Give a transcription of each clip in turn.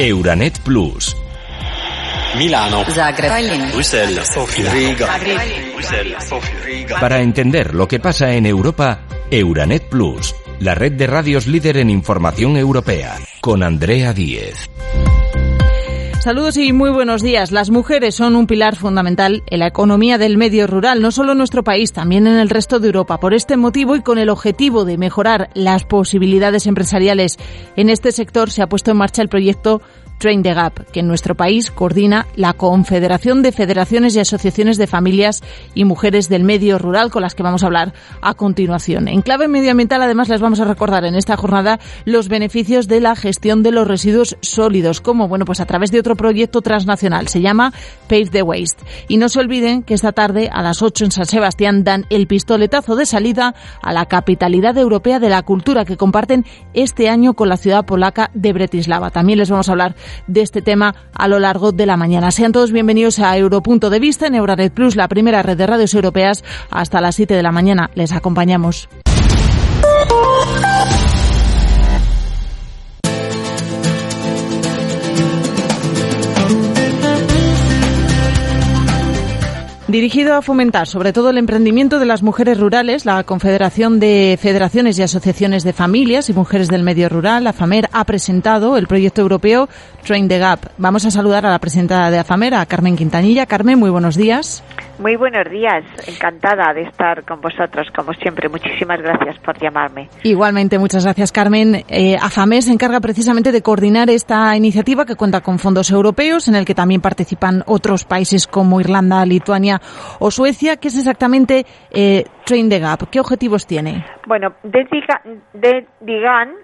Euranet Plus. Milano, Zagreb, Bruselas, Sofía, Riga, Bruselas, Sofía, Riga. Para entender lo que pasa en Europa, Euranet Plus, la red de radios líder en información europea, con Andrea Díez. Saludos y muy buenos días. Las mujeres son un pilar fundamental en la economía del medio rural, no solo en nuestro país, también en el resto de Europa. Por este motivo y con el objetivo de mejorar las posibilidades empresariales en este sector, se ha puesto en marcha el proyecto Train the Gap, que en nuestro país coordina la Confederación de Federaciones y Asociaciones de Familias y Mujeres del Medio Rural, con las que vamos a hablar a continuación. En clave medioambiental, además, les vamos a recordar en esta jornada los beneficios de la gestión de los residuos sólidos. ¿Cómo? Bueno, pues a través de otro proyecto transnacional. Se llama Pave the Waste. Y no se olviden que esta tarde, a las 8 en San Sebastián, dan el pistoletazo de salida a la Capitalidad Europea de la Cultura, que comparten este año con la ciudad polaca de Bratislava. También les vamos a hablar de este tema a lo largo de la mañana. Sean todos bienvenidos a Europunto de Vista en Euranet Plus, la primera red de radios europeas. Hasta las 7 de la mañana les acompañamos. Dirigido a fomentar sobre todo el emprendimiento de las mujeres rurales, la Confederación de Federaciones y Asociaciones de Familias y Mujeres del Medio Rural, AFAMER, ha presentado el proyecto europeo Train the Gap. Vamos a saludar a la presidenta de AFAMER, a Carmen Quintanilla. Carmen, muy buenos días. Muy buenos días, encantada de estar con vosotros, como siempre. Muchísimas gracias por llamarme. Igualmente, muchas gracias, Carmen. AFAMER se encarga precisamente de coordinar esta iniciativa que cuenta con fondos europeos, en el que también participan otros países como Irlanda, Lituania o Suecia. ¿Qué es exactamente Train the Gap? ¿Qué objetivos tiene? Bueno, DIGAN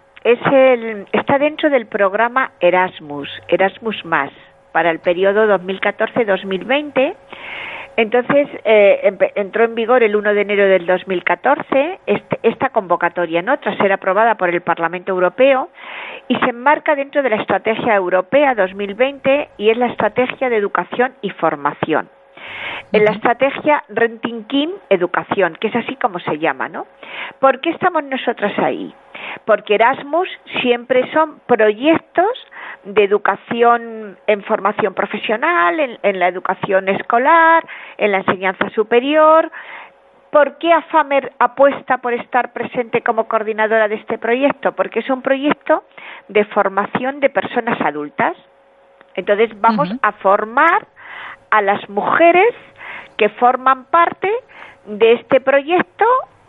está dentro del programa Erasmus más, para el periodo 2014-2020. Entonces, entró en vigor el 1 de enero del 2014 esta convocatoria, ¿no?, tras ser aprobada por el Parlamento Europeo, y se enmarca dentro de la Estrategia Europea 2020 y es la Estrategia de Educación y Formación. En la estrategia Rentinkin Educación, que es así como se llama, ¿no? ¿Por qué estamos nosotras ahí? Porque Erasmus siempre son proyectos de educación en formación profesional, en la educación escolar, en la enseñanza superior. ¿Por qué AFAMER apuesta por estar presente como coordinadora de este proyecto? Porque es un proyecto de formación de personas adultas. Entonces vamos a formar a las mujeres que forman parte de este proyecto,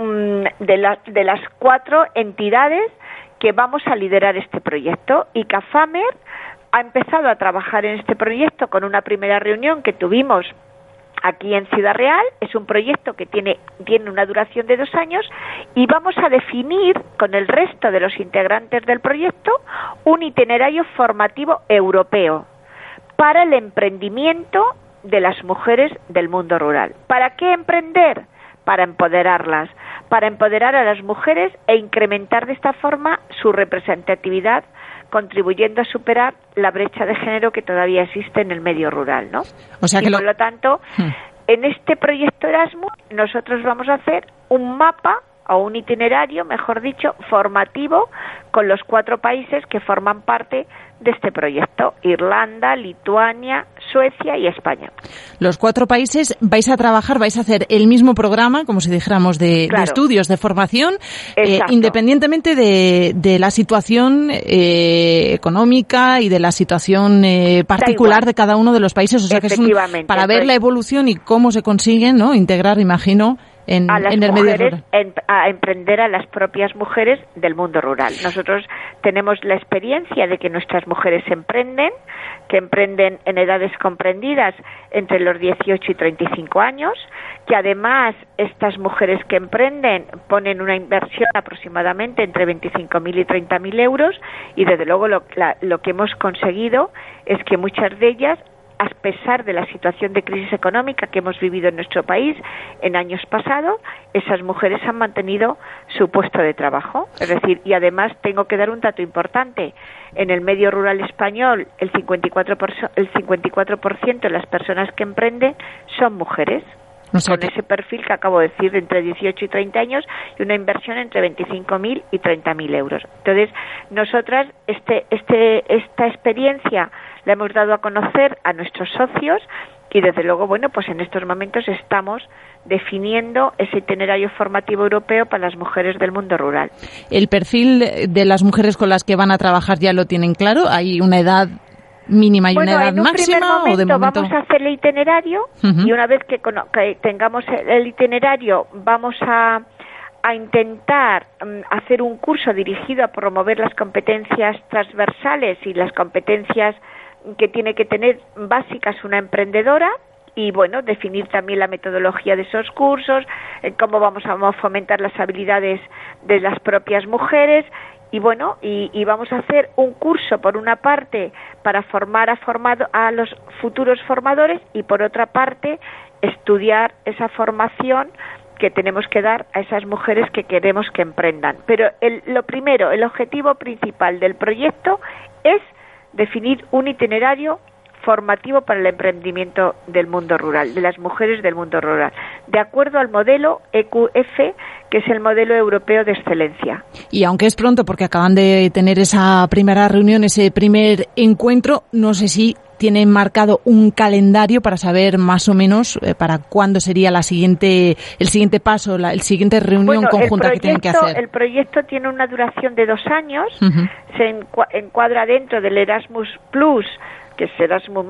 de las 4 entidades que vamos a liderar este proyecto, y que AFAMER ha empezado a trabajar en este proyecto con una primera reunión que tuvimos aquí en Ciudad Real. Es un proyecto que tiene una duración de 2 años, y vamos a definir con el resto de los integrantes del proyecto un itinerario formativo europeo para el emprendimiento de las mujeres del mundo rural. ¿Para qué emprender? Para empoderarlas, para empoderar a las mujeres e incrementar de esta forma su representatividad, contribuyendo a superar la brecha de género que todavía existe en el medio rural, ¿no? O sea que por lo tanto, en este proyecto Erasmus nosotros vamos a hacer un mapa o un itinerario, mejor dicho, formativo con los 4 países que forman parte de este proyecto: Irlanda, Lituania, Suecia y España. Los 4 países vais a hacer el mismo programa, como si dijéramos, de estudios, de formación, independientemente de la situación económica y de la situación particular de cada uno de los países. O sea que es para ver la evolución y cómo se consiguen, ¿no?, integrar, imagino, en el medio rural. A emprender a las propias mujeres del mundo rural. Nosotros tenemos la experiencia de que nuestras mujeres que emprenden en edades comprendidas entre los 18 y 35 años, que además estas mujeres que emprenden ponen una inversión aproximadamente entre 25.000 y 30.000 euros, y desde luego lo que hemos conseguido es que muchas de ellas, a pesar de la situación de crisis económica que hemos vivido en nuestro país en años pasados, esas mujeres han mantenido su puesto de trabajo. Es decir, y además tengo que dar un dato importante: en el medio rural español el 54% de las personas que emprenden son mujeres. con ese perfil que acabo de decir, de entre 18 y 30 años, y una inversión entre 25.000 y 30.000 euros. Entonces, nosotras esta experiencia la hemos dado a conocer a nuestros socios y, desde luego, bueno, pues en estos momentos estamos definiendo ese itinerario formativo europeo para las mujeres del mundo rural. ¿El perfil de las mujeres con las que van a trabajar ya lo tienen claro? ¿Hay una edad mínima y una edad máxima? ¿O de momento vamos a hacer el itinerario? Y una vez que tengamos el itinerario, vamos a intentar hacer un curso dirigido a promover las competencias transversales y las competencias que tiene que tener básicas una emprendedora, y bueno, definir también la metodología de esos cursos, cómo vamos a fomentar las habilidades de las propias mujeres. Y bueno, y vamos a hacer un curso, por una parte, para formar a los futuros formadores, y por otra parte, estudiar esa formación que tenemos que dar a esas mujeres que queremos que emprendan. Pero lo primero, el objetivo principal del proyecto es definir un itinerario formativo para el emprendimiento del mundo rural, de las mujeres del mundo rural, de acuerdo al modelo EQF, que es el modelo europeo de excelencia. Y aunque es pronto, porque acaban de tener esa primera reunión, ese primer encuentro, no sé si tienen marcado un calendario para saber más o menos para cuándo sería el siguiente paso, el siguiente reunión conjunta que tienen que hacer. El proyecto tiene una duración de 2 años, se encuadra dentro del Erasmus Plus, que es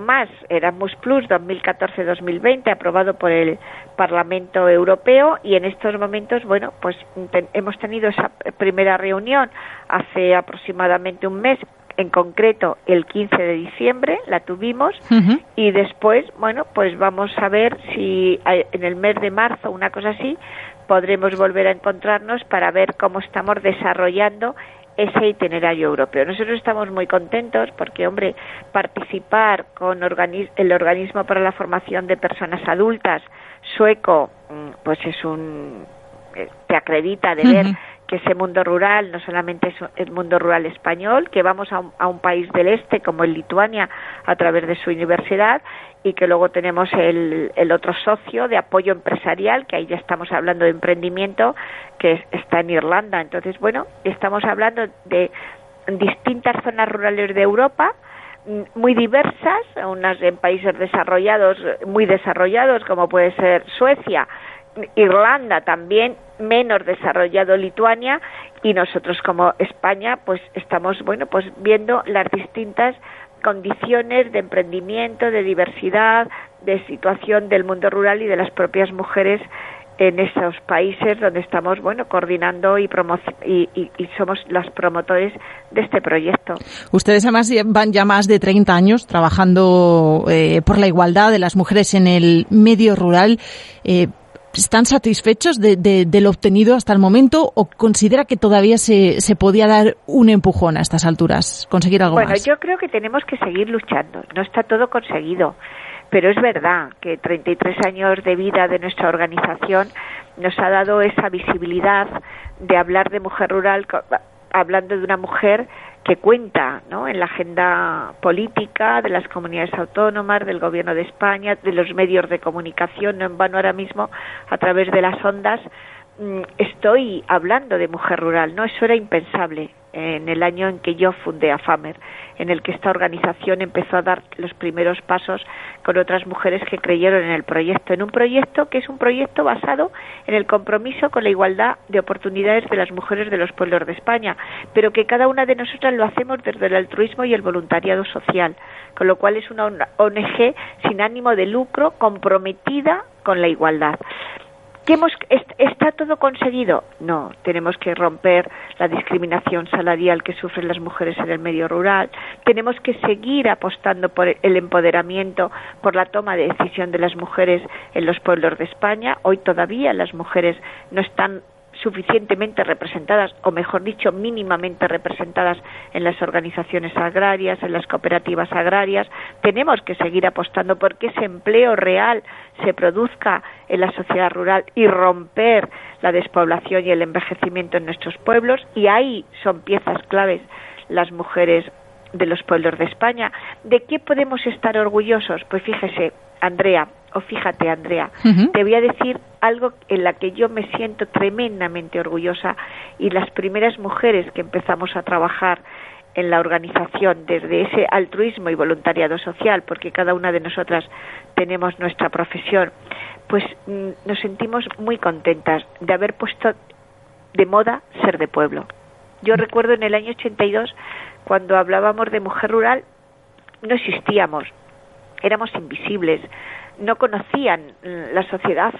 Erasmus Plus 2014-2020, aprobado por el Parlamento Europeo, y en estos momentos, bueno, pues hemos tenido esa primera reunión hace aproximadamente un mes, en concreto el 15 de diciembre la tuvimos, y después, bueno, pues vamos a ver si en el mes de marzo, una cosa así, podremos volver a encontrarnos para ver cómo estamos desarrollando ese itinerario europeo. Nosotros estamos muy contentos porque, hombre, participar con el Organismo para la Formación de Personas Adultas sueco, pues te acredita de ver que ese mundo rural no solamente es el mundo rural español, que vamos a un país del este como es Lituania a través de su universidad, y que luego tenemos el otro socio de apoyo empresarial, que ahí ya estamos hablando de emprendimiento, que está en Irlanda. Entonces, bueno, estamos hablando de distintas zonas rurales de Europa, muy diversas, unas en países muy desarrollados, como puede ser Suecia, Irlanda también, menos desarrollado Lituania, y nosotros como España pues estamos pues viendo las distintas condiciones de emprendimiento, de diversidad, de situación del mundo rural y de las propias mujeres en esos países donde estamos coordinando y somos los promotores de este proyecto. Ustedes además van ya más de 30 años trabajando por la igualdad de las mujeres en el medio rural. ¿Están satisfechos de lo obtenido hasta el momento, o considera que todavía se podía dar un empujón a estas alturas, conseguir algo más? Bueno, yo creo que tenemos que seguir luchando. No está todo conseguido, pero es verdad que 33 años de vida de nuestra organización nos ha dado esa visibilidad de hablar de mujer rural, hablando de una mujer que cuenta, ¿no?, en la agenda política de las comunidades autónomas, del Gobierno de España, de los medios de comunicación. No en vano ahora mismo, a través de las ondas, estoy hablando de mujer rural, ¿no? Eso era impensable en el año en que yo fundé AFAMER, en el que esta organización empezó a dar los primeros pasos con otras mujeres que creyeron en el proyecto, en un proyecto que es un proyecto basado en el compromiso con la igualdad de oportunidades de las mujeres de los pueblos de España, pero que cada una de nosotras lo hacemos desde el altruismo y el voluntariado social, con lo cual es una ONG sin ánimo de lucro comprometida con la igualdad. ¿Está todo conseguido? No, tenemos que romper la discriminación salarial que sufren las mujeres en el medio rural, tenemos que seguir apostando por el empoderamiento, por la toma de decisión de las mujeres en los pueblos de España. Hoy todavía las mujeres no están suficientemente representadas, o mejor dicho, mínimamente representadas en las organizaciones agrarias, en las cooperativas agrarias. Tenemos que seguir apostando porque ese empleo real se produzca en la sociedad rural y romper la despoblación y el envejecimiento en nuestros pueblos, y ahí son piezas claves las mujeres de los pueblos de España. ¿De qué podemos estar orgullosos? Pues fíjese, Andrea, O fíjate, Andrea, te voy a decir algo en la que yo me siento tremendamente orgullosa, y las primeras mujeres que empezamos a trabajar en la organización desde ese altruismo y voluntariado social, porque cada una de nosotras tenemos nuestra profesión, pues nos sentimos muy contentas de haber puesto de moda ser de pueblo. Yo recuerdo en el año 82, cuando hablábamos de mujer rural, no existíamos, éramos invisibles, no conocían la sociedad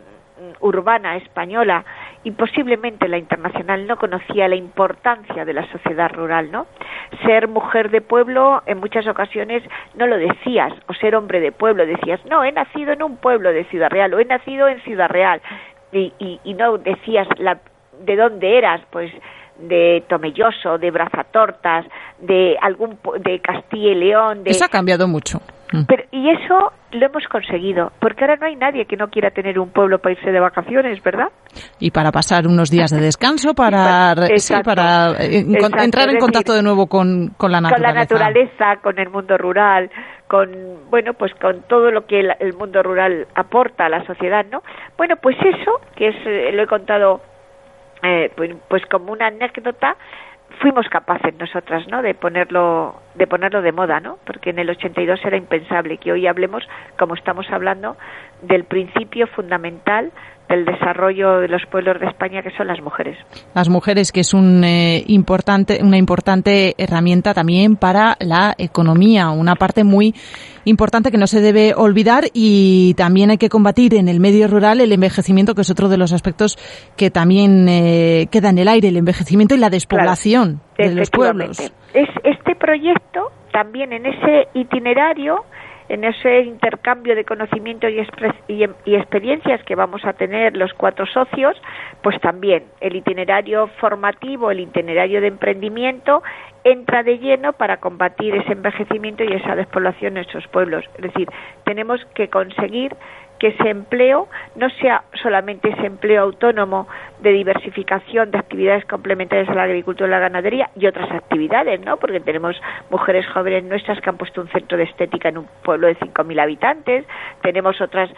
urbana española, y posiblemente la internacional no conocía la importancia de la sociedad rural, ¿no? Ser mujer de pueblo en muchas ocasiones no lo decías, o ser hombre de pueblo decías, no, he nacido en un pueblo de Ciudad Real, o he nacido en Ciudad Real, y no decías de dónde eras, pues de Tomelloso, de Brazatortas, de Castilla y León. Eso ha cambiado mucho. Y eso lo hemos conseguido, porque ahora no hay nadie que no quiera tener un pueblo para irse de vacaciones, ¿verdad? Y para pasar unos días de descanso, para entrar en contacto de nuevo con la naturaleza. Con la naturaleza, con el mundo rural, con todo lo que el mundo rural aporta a la sociedad, ¿no? Bueno, pues eso, que es lo he contado pues como una anécdota, fuimos capaces nosotras, ¿no?, de ponerlo de moda, ¿no? Porque en el 82 era impensable que hoy hablemos, como estamos hablando, del principio fundamental del desarrollo de los pueblos de España, que son las mujeres. Las mujeres, que es una importante herramienta también para la economía, una parte muy importante que no se debe olvidar, y también hay que combatir en el medio rural el envejecimiento, que es otro de los aspectos que también queda en el aire, el envejecimiento y la despoblación de los pueblos. Este proyecto también, en ese itinerario, en ese intercambio de conocimiento y experiencias que vamos a tener los 4 socios, pues también el itinerario formativo, el itinerario de emprendimiento entra de lleno para combatir ese envejecimiento y esa despoblación en nuestros pueblos. Es decir, tenemos que conseguir que ese empleo no sea solamente ese empleo autónomo de diversificación de actividades complementarias a la agricultura y la ganadería y otras actividades, ¿no? Porque tenemos mujeres jóvenes nuestras que han puesto un centro de estética en un pueblo de 5.000 habitantes, tenemos otras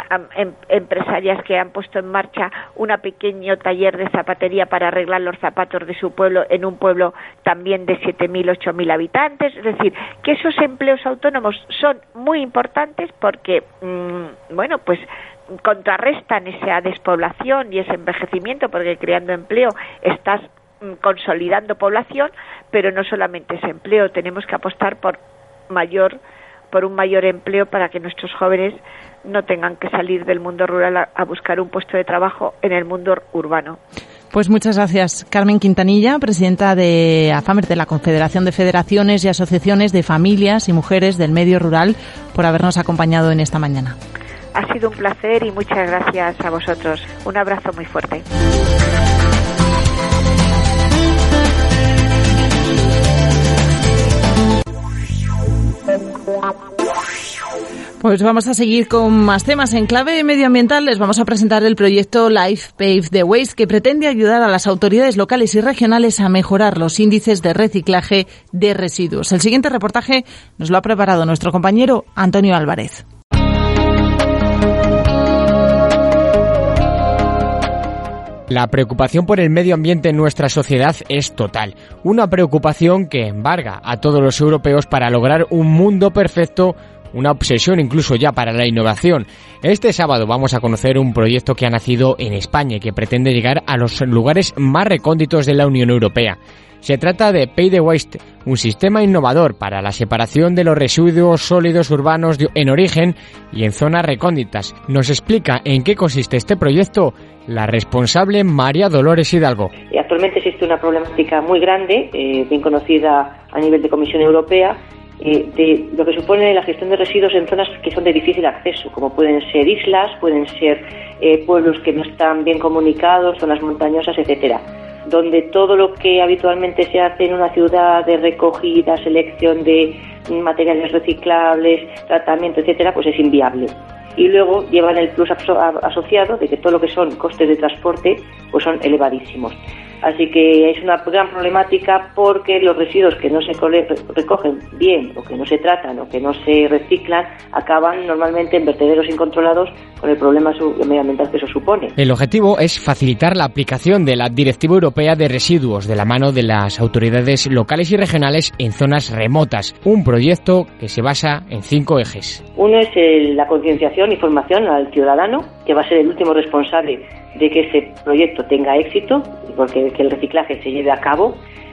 empresarias que han puesto en marcha un pequeño taller de zapatería para arreglar los zapatos de su pueblo en un pueblo también de 7.000, 8.000 habitantes. Es decir, que esos empleos autónomos son muy importantes porque, pues contrarrestan esa despoblación y ese envejecimiento, porque creando empleo estás consolidando población, pero no solamente ese empleo, tenemos que apostar por un mayor empleo para que nuestros jóvenes no tengan que salir del mundo rural a buscar un puesto de trabajo en el mundo urbano. Pues muchas gracias, Carmen Quintanilla, presidenta de AFAMER, de la Confederación de Federaciones y Asociaciones de Familias y Mujeres del Medio Rural, por habernos acompañado en esta mañana. Ha sido un placer y muchas gracias a vosotros. Un abrazo muy fuerte. Pues vamos a seguir con más temas. En clave medioambiental les vamos a presentar el proyecto Life Pave the Waste, que pretende ayudar a las autoridades locales y regionales a mejorar los índices de reciclaje de residuos. El siguiente reportaje nos lo ha preparado nuestro compañero Antonio Álvarez. La preocupación por el medio ambiente en nuestra sociedad es total. Una preocupación que embarga a todos los europeos para lograr un mundo perfecto, una obsesión incluso ya para la innovación. Este sábado vamos a conocer un proyecto que ha nacido en España y que pretende llegar a los lugares más recónditos de la Unión Europea. Se trata de Pave the Waste, un sistema innovador para la separación de los residuos sólidos urbanos en origen y en zonas recónditas. Nos explica en qué consiste este proyecto la responsable María Dolores Hidalgo. Actualmente existe una problemática muy grande, bien conocida a nivel de Comisión Europea, de lo que supone la gestión de residuos en zonas que son de difícil acceso, como pueden ser islas, pueden ser pueblos que no están bien comunicados, zonas montañosas, etcétera, donde todo lo que habitualmente se hace en una ciudad de recogida, selección de materiales reciclables, tratamiento, etcétera, pues es inviable. Y luego llevan el plus asociado de que todo lo que son costes de transporte pues son elevadísimos. Así que es una gran problemática porque los residuos que no se recogen bien o que no se tratan o que no se reciclan acaban normalmente en vertederos incontrolados con el problema medioambiental que eso supone. El objetivo es facilitar la aplicación de la Directiva Europea de Residuos de la mano de las autoridades locales y regionales en zonas remotas, un proyecto que se basa en 5 ejes. Uno es la concienciación y formación al ciudadano, que va a ser el último responsable de que ese proyecto tenga éxito, porque que el reciclaje se lleve a cabo.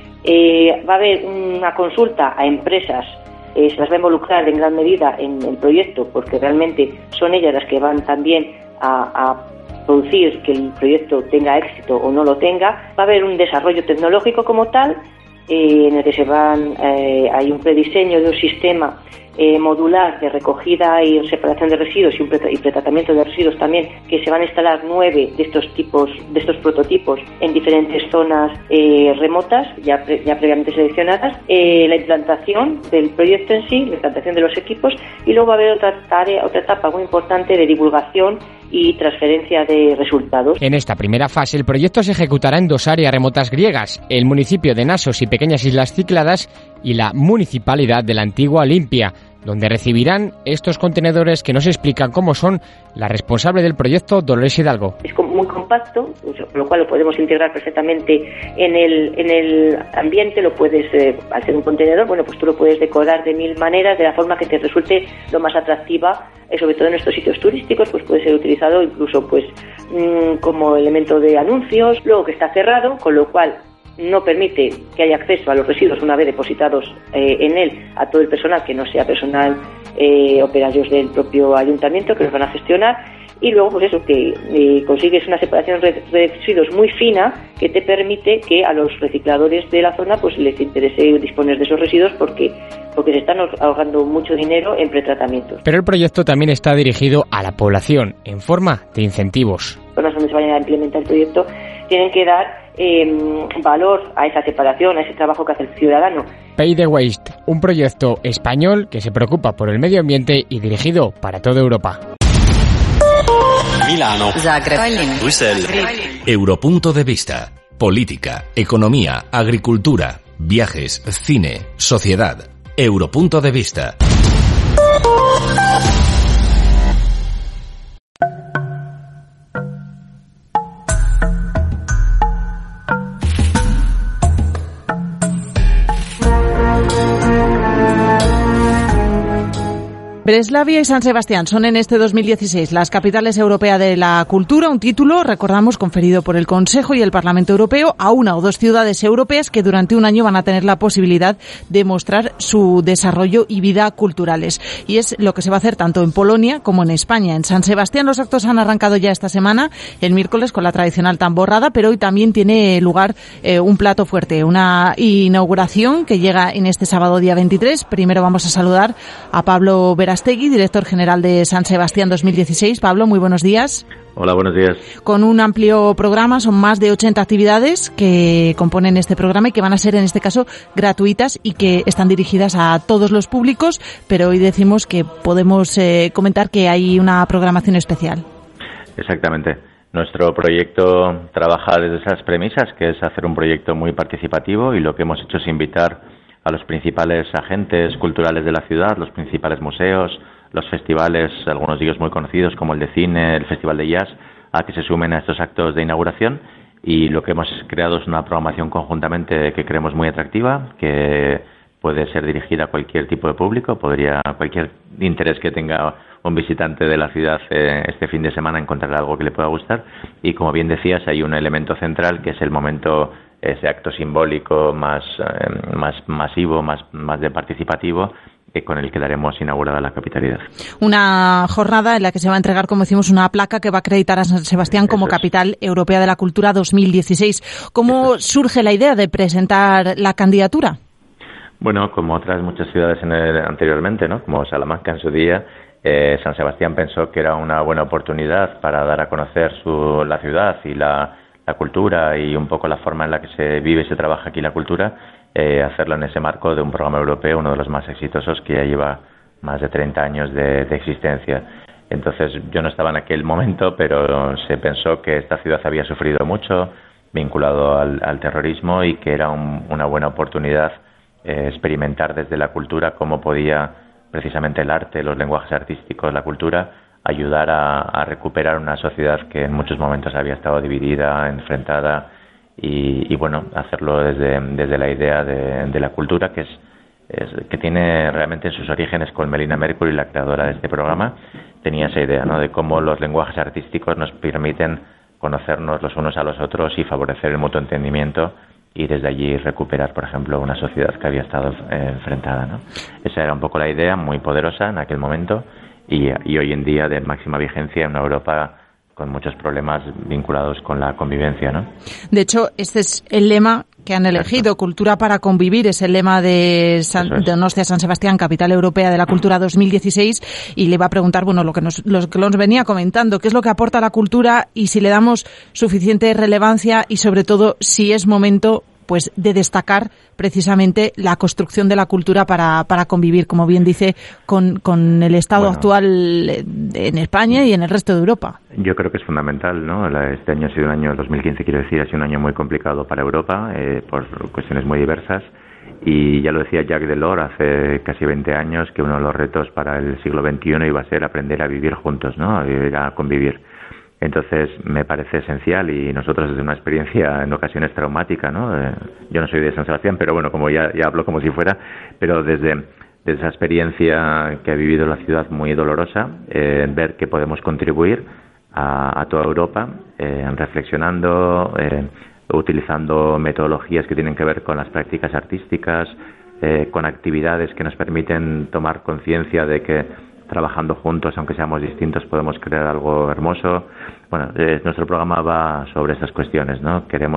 Va a haber una consulta a empresas, se las va a involucrar en gran medida en el proyecto, porque realmente son ellas las que van también a producir que el proyecto tenga éxito o no lo tenga. Va a haber un desarrollo tecnológico como tal, en el que hay un prediseño de un sistema modular de recogida y separación de residuos y pretratamiento de residuos también, que se van a instalar 9 de estos prototipos en diferentes zonas remotas ya previamente seleccionadas. La implantación del proyecto en sí, la implantación de los equipos, y luego va a haber otra etapa muy importante de divulgación y transferencia de resultados. En esta primera fase, el proyecto se ejecutará en 2 áreas remotas griegas, el municipio de Nasos y pequeñas islas Cícladas y la municipalidad de la antigua Olimpia, donde recibirán estos contenedores que nos explican cómo son la responsable del proyecto, Dolores Hidalgo. Es muy compacto, con lo cual lo podemos integrar perfectamente en el ambiente. Lo puedes, al ser un contenedor, bueno, pues tú lo puedes decorar de 1000 maneras, de la forma que te resulte lo más atractiva, sobre todo en estos sitios turísticos, pues puede ser utilizado incluso pues como elemento de anuncios. Luego que está cerrado, con lo cual no permite que haya acceso a los residuos una vez depositados en él a todo el personal que no sea personal operarios del propio ayuntamiento que los van a gestionar. Y luego pues eso, que consigues una separación de residuos muy fina que te permite que a los recicladores de la zona pues les interese disponer de esos residuos porque se están ahorrando mucho dinero en pretratamientos. Pero el proyecto también está dirigido a la población en forma de incentivos. Las zonas donde se vayan a implementar el proyecto tienen que dar valor a esa separación, a ese trabajo que hace el ciudadano. Pay the Waste, un proyecto español que se preocupa por el medio ambiente y dirigido para toda Europa. Milano, Zagreb, Bruselas. Europunto de vista. Política, economía, agricultura, viajes, cine, sociedad. Europunto de vista. Breslavia y San Sebastián son en este 2016 las capitales europeas de la cultura, un título, recordamos, conferido por el Consejo y el Parlamento Europeo a 1 o 2 ciudades europeas que durante un año van a tener la posibilidad de mostrar su desarrollo y vida culturales. Y es lo que se va a hacer tanto en Polonia como en España. En San Sebastián los actos han arrancado ya esta semana, el miércoles con la tradicional tamborrada, pero hoy también tiene lugar un plato fuerte, una inauguración que llega en este sábado día 23. Primero vamos a saludar a Pablo Verástegui, director general de San Sebastián 2016. Pablo, muy buenos días. Hola, buenos días. Con un amplio programa, son más de 80 actividades que componen este programa y que van a ser en este caso gratuitas y que están dirigidas a todos los públicos, pero hoy decimos que podemos comentar que hay una programación especial. Exactamente. Nuestro proyecto trabaja desde esas premisas, que es hacer un proyecto muy participativo, y lo que hemos hecho es invitar a los principales agentes culturales de la ciudad, los principales museos, los festivales, algunos de ellos muy conocidos como el de cine, el Festival de Jazz, a que se sumen a estos actos de inauguración. Y lo que hemos creado es una programación conjuntamente que creemos muy atractiva, que puede ser dirigida a cualquier tipo de público, cualquier interés que tenga un visitante de la ciudad este fin de semana encontrar algo que le pueda gustar. Y como bien decías, hay un elemento central que es el momento, ese acto simbólico más masivo, más de participativo, con el que daremos inaugurada la capitalidad. Una jornada en la que se va a entregar, como decimos, una placa que va a acreditar a San Sebastián como Capital Europea de la Cultura 2016. ¿Cómo surge la idea de presentar la candidatura? Bueno, como otras muchas ciudades anteriormente, ¿no? Como Salamanca en su día, San Sebastián pensó que era una buena oportunidad para dar a conocer la ciudad y la cultura y un poco la forma en la que se vive y se trabaja aquí la cultura, hacerlo en ese marco de un programa europeo, uno de los más exitosos, que ya lleva más de 30 años de existencia. Entonces yo no estaba en aquel momento, pero se pensó que esta ciudad había sufrido mucho, vinculado al terrorismo y que era una buena oportunidad experimentar desde la cultura cómo podía precisamente el arte, los lenguajes artísticos, la cultura, ayudar a recuperar una sociedad que en muchos momentos había estado dividida, enfrentada, y bueno, hacerlo desde la idea de la cultura, que tiene realmente sus orígenes con Melina Mercury, la creadora de este programa. Tenía esa idea, ¿no?, de cómo los lenguajes artísticos nos permiten conocernos los unos a los otros y favorecer el mutuo entendimiento, y desde allí recuperar, por ejemplo, una sociedad que había estado enfrentada, ¿no? Esa era un poco la idea, muy poderosa en aquel momento, y hoy en día de máxima vigencia en una Europa con muchos problemas vinculados con la convivencia, ¿no? De hecho, este es el lema que han elegido. Exacto. Cultura para convivir es el lema de Donostia San Sebastián, Capital Europea de la Cultura 2016, y le va a preguntar, bueno, lo que nos venía comentando, qué es lo que aporta la cultura y si le damos suficiente relevancia, y sobre todo si es momento pues de destacar precisamente la construcción de la cultura para convivir, como bien dice, con el estado actual en España y en el resto de Europa. Yo creo que es fundamental, ¿no? Este año ha sido un año, 2015 quiero decir, ha sido un año muy complicado para Europa, por cuestiones muy diversas, y ya lo decía Jacques Delors hace casi 20 años, que uno de los retos para el siglo XXI iba a ser aprender a vivir juntos, ¿no?, a convivir. Entonces me parece esencial, y nosotros desde una experiencia en ocasiones traumática, ¿no? Yo no soy de San Sebastián, pero bueno, como ya hablo como si fuera, pero desde esa experiencia que ha vivido la ciudad muy dolorosa, ver que podemos contribuir a toda Europa, reflexionando, utilizando metodologías que tienen que ver con las prácticas artísticas, con actividades que nos permiten tomar conciencia de que trabajando juntos, aunque seamos distintos, podemos crear algo hermoso. Bueno, nuestro programa va sobre estas cuestiones, ¿no? Creemos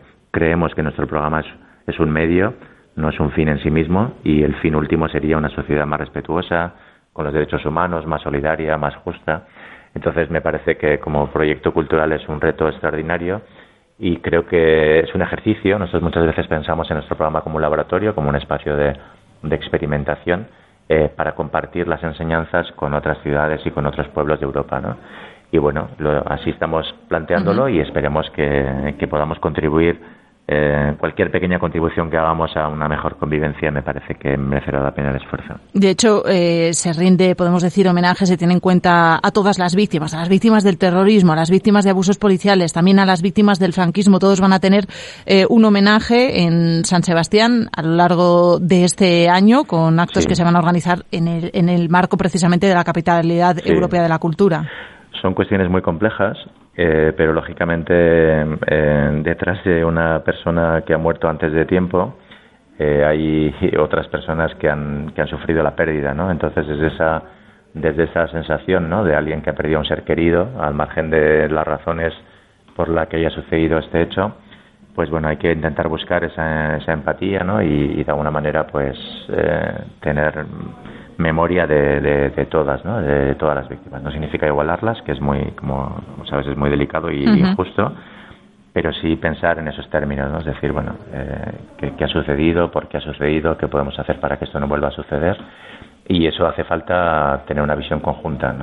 que nuestro programa es un medio, no es un fin en sí mismo, y el fin último sería una sociedad más respetuosa, con los derechos humanos, más solidaria, más justa. Entonces me parece que como proyecto cultural es un reto extraordinario, y creo que es un ejercicio. Nosotros muchas veces pensamos en nuestro programa como un laboratorio, como un espacio de experimentación, para compartir las enseñanzas con otras ciudades y con otros pueblos de Europa, ¿no? Y bueno, así estamos planteándolo, y esperemos que podamos contribuir. Cualquier pequeña contribución que hagamos a una mejor convivencia me parece que merecerá la pena el esfuerzo. De hecho, se rinde, podemos decir, homenaje, se tiene en cuenta a todas las víctimas, a las víctimas del terrorismo, a las víctimas de abusos policiales, también a las víctimas del franquismo. Todos van a tener un homenaje en San Sebastián a lo largo de este año, con actos que se van a organizar en el marco precisamente de la Capitalidad Europea de la Cultura. Son cuestiones muy complejas, pero lógicamente detrás de una persona que ha muerto antes de tiempo hay otras personas que han sufrido la pérdida, ¿no? Entonces desde esa sensación, ¿no?, de alguien que ha perdido a un ser querido, al margen de las razones por las que haya sucedido este hecho, pues bueno, hay que intentar buscar esa empatía, ¿no?, y de alguna manera pues tener memoria de todas, ¿no?, de todas las víctimas. No significa igualarlas, que es muy, como sabes, es muy delicado y injusto, pero sí pensar en esos términos, ¿no? Es decir, bueno, ¿qué ha sucedido? ¿Por qué ha sucedido? ¿Qué podemos hacer para que esto no vuelva a suceder? Y eso hace falta tener una visión conjunta,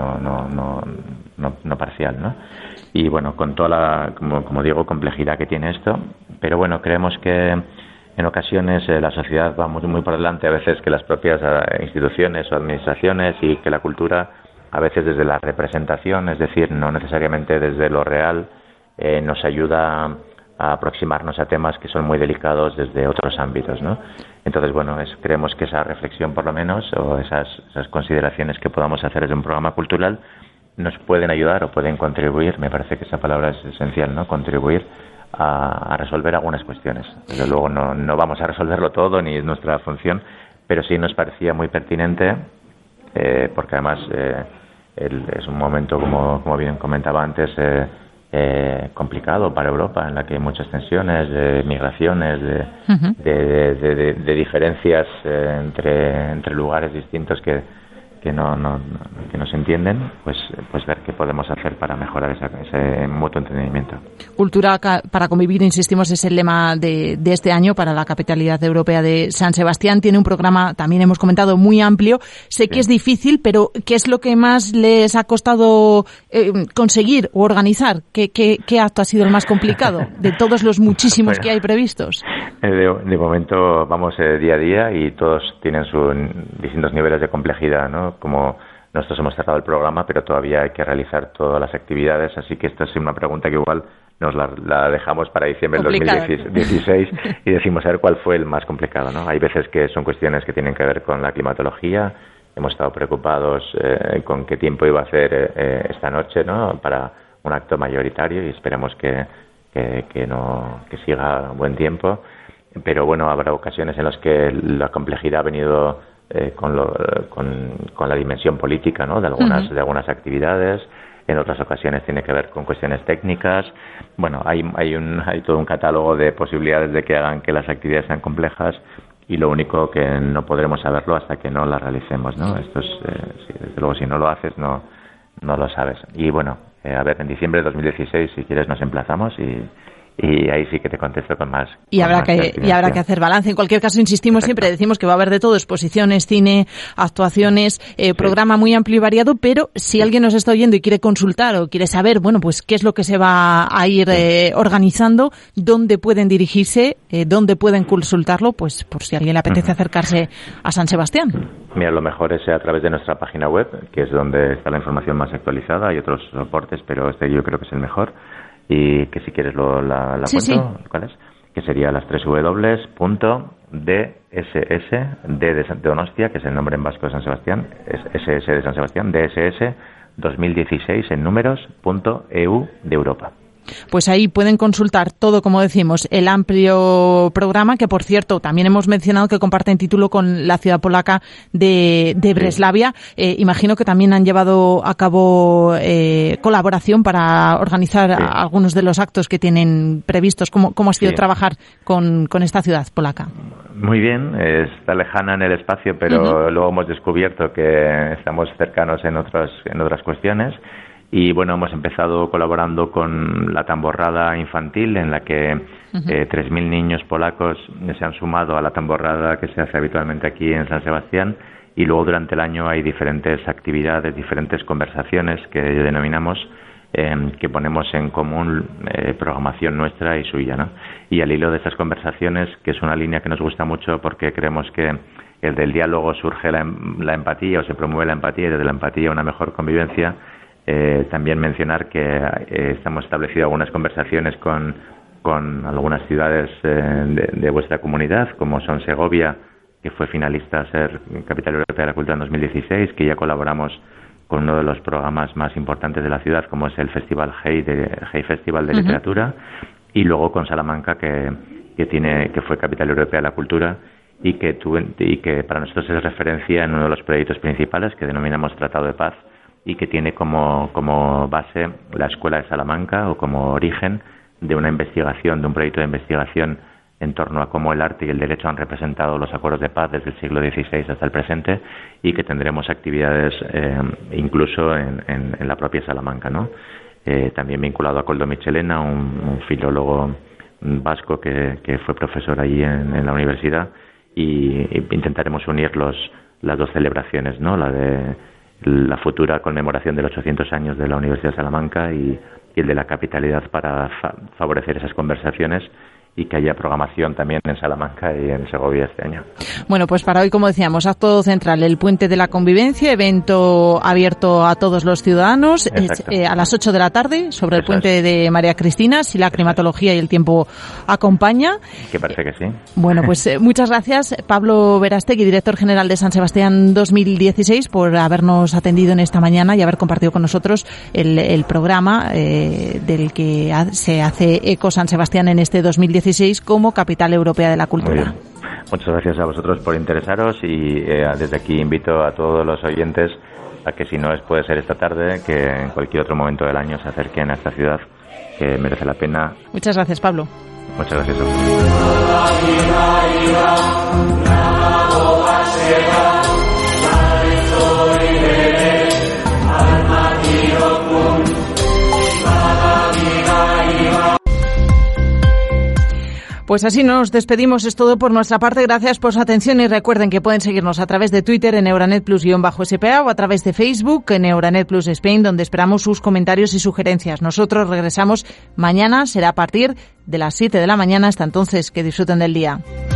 no parcial, ¿no? Y bueno, con toda la, como digo, complejidad que tiene esto, pero bueno, creemos que en ocasiones la sociedad va muy por delante a veces que las propias instituciones o administraciones, y que la cultura a veces desde la representación, es decir, no necesariamente desde lo real, nos ayuda a aproximarnos a temas que son muy delicados desde otros ámbitos, ¿no? Entonces, bueno, creemos que esa reflexión por lo menos, o esas consideraciones que podamos hacer desde un programa cultural, nos pueden ayudar o pueden contribuir, me parece que esa palabra es esencial, ¿no?, contribuir a resolver algunas cuestiones. Desde luego no vamos a resolverlo todo, ni es nuestra función, pero sí nos parecía muy pertinente, porque además es un momento, como bien comentaba antes, complicado para Europa, en la que hay muchas tensiones, de migraciones, de diferencias entre lugares distintos que que no se entienden, pues ver qué podemos hacer para mejorar ese mutuo entendimiento. Cultura para convivir, insistimos, es el lema de este año para la capitalidad europea de San Sebastián. Tiene un programa, también hemos comentado, muy amplio. Sé que es difícil, pero ¿qué es lo que más les ha costado conseguir o organizar? ¿Qué acto ha sido el más complicado de todos los muchísimos que hay previstos? De momento vamos día a día y todos tienen sus distintos niveles de complejidad, ¿no? Como nosotros hemos cerrado el programa, pero todavía hay que realizar todas las actividades, así que esta es una pregunta que igual nos la dejamos para diciembre del 2016 y decimos a ver cuál fue el más complicado, ¿no? Hay veces que son cuestiones que tienen que ver con la climatología. Hemos estado preocupados con qué tiempo iba a hacer esta noche, ¿no? Para un acto mayoritario y esperemos que siga buen tiempo. Pero bueno, habrá ocasiones en las que la complejidad ha venido con la dimensión política, ¿no? de algunas actividades. En otras ocasiones tiene que ver con cuestiones técnicas. Bueno, hay todo un catálogo de posibilidades de que hagan que las actividades sean complejas y lo único que no podremos saberlo hasta que no las realicemos, ¿no? Esto es, desde luego, si no lo haces no lo sabes. Y bueno, a ver, en diciembre de 2016, si quieres, nos emplazamos y ahí sí que te contesto con más. Y habrá que hacer balance. En cualquier caso, insistimos, siempre decimos que va a haber de todo: exposiciones, cine, actuaciones, programa muy amplio y variado. Pero si alguien nos está oyendo y quiere consultar o quiere saber, bueno, pues qué es lo que se va a ir organizando, dónde pueden dirigirse, dónde pueden consultarlo, pues por si a alguien le apetece acercarse a San Sebastián. Mira, lo mejor es a través de nuestra página web, que es donde está la información más actualizada. Hay otros soportes, pero este yo creo que es el mejor. Y que si quieres la sí, cuento, sí. ¿Cuál es? Que sería las 3 www.dss de Donostia, que es el nombre en vasco de San Sebastián, es SS de San Sebastián, DSS 2016 en números.eu de Europa. Pues ahí pueden consultar todo, como decimos, el amplio programa, que por cierto también hemos mencionado que comparten título con la ciudad polaca de Breslavia. Imagino que también han llevado a cabo colaboración para organizar algunos de los actos que tienen previstos. ¿Cómo ha sido trabajar con esta ciudad polaca? Muy bien, está lejana en el espacio, pero luego hemos descubierto que estamos cercanos en otras cuestiones. Y bueno, hemos empezado colaborando con la tamborrada infantil, en la que 3.000 niños polacos se han sumado a la tamborrada que se hace habitualmente aquí en San Sebastián. Y luego durante el año hay diferentes actividades, diferentes conversaciones que denominamos, que ponemos en común, programación nuestra y suya, ¿no? Y al hilo de estas conversaciones, que es una línea que nos gusta mucho porque creemos que el del diálogo surge la empatía, o se promueve la empatía, y desde la empatía una mejor convivencia. También mencionar que estamos estableciendo algunas conversaciones con algunas ciudades de vuestra comunidad, como son Segovia, que fue finalista a ser Capital Europea de la Cultura en 2016, que ya colaboramos con uno de los programas más importantes de la ciudad, como es el Festival Hey Festival de Literatura, y luego con Salamanca, que fue Capital Europea de la Cultura y que para nosotros es referencia en uno de los proyectos principales que denominamos Tratado de Paz, y que tiene como base la Escuela de Salamanca, o como origen de una investigación, de un proyecto de investigación en torno a cómo el arte y el derecho han representado los acuerdos de paz desde el siglo XVI hasta el presente, y que tendremos actividades incluso en la propia Salamanca, ¿no? También vinculado a Koldo Michelena, un filólogo vasco que fue profesor allí en la universidad, y intentaremos unir las dos celebraciones, ¿no? La de la futura conmemoración de los 800 años de la Universidad de Salamanca y el de la capitalidad, para favorecer esas conversaciones y que haya programación también en Salamanca y en Segovia este año. Bueno, pues para hoy, como decíamos, acto central, el Puente de la Convivencia, evento abierto a todos los ciudadanos, a las 8 de la tarde, sobre el puente de María Cristina, si la climatología y el tiempo acompaña. Que parece que sí. Bueno, pues muchas gracias, Pablo Verástegui, director general de San Sebastián 2016, por habernos atendido en esta mañana y haber compartido con nosotros el programa del que se hace eco San Sebastián en este 2016 como Capital Europea de la Cultura. Muchas gracias a vosotros por interesaros, y desde aquí invito a todos los oyentes a que, si no puede ser esta tarde, que en cualquier otro momento del año se acerquen a esta ciudad, que merece la pena. Muchas gracias, Pablo. Muchas gracias a vosotros. Pues así nos despedimos, es todo por nuestra parte. Gracias por su atención y recuerden que pueden seguirnos a través de Twitter en Euranet Plus_SPA o a través de Facebook en Euranet Plus Spain, donde esperamos sus comentarios y sugerencias. Nosotros regresamos mañana, será a partir de las 7 de la mañana. Hasta entonces, que disfruten del día.